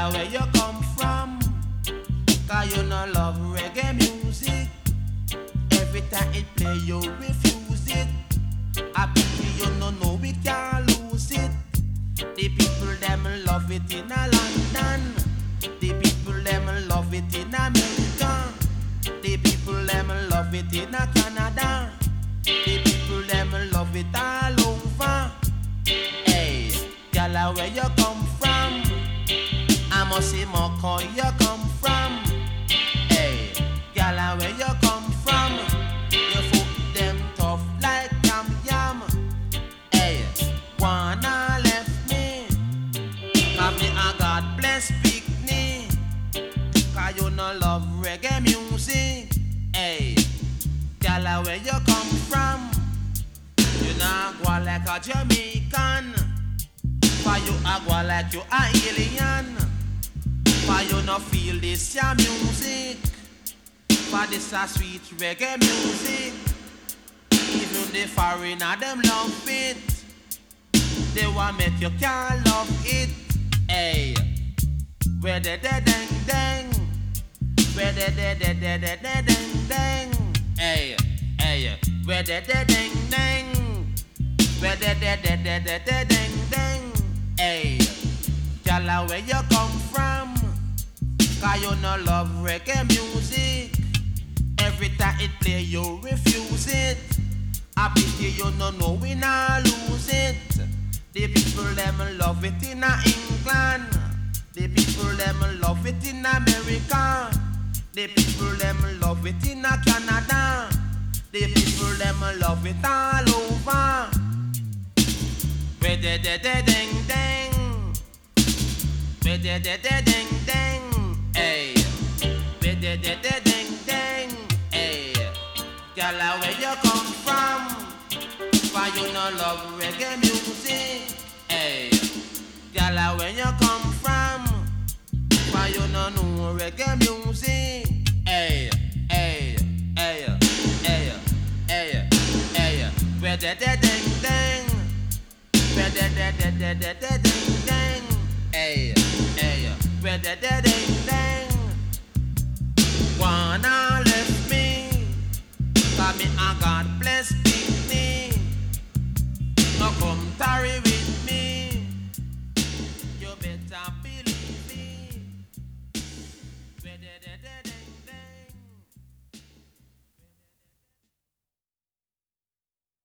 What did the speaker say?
Gyal, where you come from? 'Cause you no love reggae music. Every time it play, you refuse it. I pity you no know we can't lose it. The people them love it in a London. The people them love it in America. The people them love it in a Canada. The people them love it all over. Hey, gyal, where you come from? I must see more call you come from. Hey, gyal, where you come from? You foot them tough like yam. Hey, wanna left me? Cause me a God bless picnic. Cause you no love reggae music. Hey, gyal, where you come from? You not go like a Jamaican. For you a go like you a alien. For you no feel this your music. For this a sweet reggae music. Even the foreigner them love it. They want make you can't love it. Hey, where the deng deng. Where the deng deng. Hey, where the deng deng. Where the deng deng. Hey, gyal, where you come from? 'Cause you no love reggae music. Every time it play, you refuse it. I pity you no know we not lose it. The people them love it in England. The people them love it in America. The people them love it in Canada. The people them love it all over. Where the deng deng. Where the deng deng. Hey, where the deng deng. Hey, gyal, where you come from? Why you no love reggae music? Hey, gyal, where you come from? Why you no know reggae music? Hey, where the deng deng. Where the deng deng. Hey, where the deng deng. Wanna left me? Cause me a God bless me. No come tarry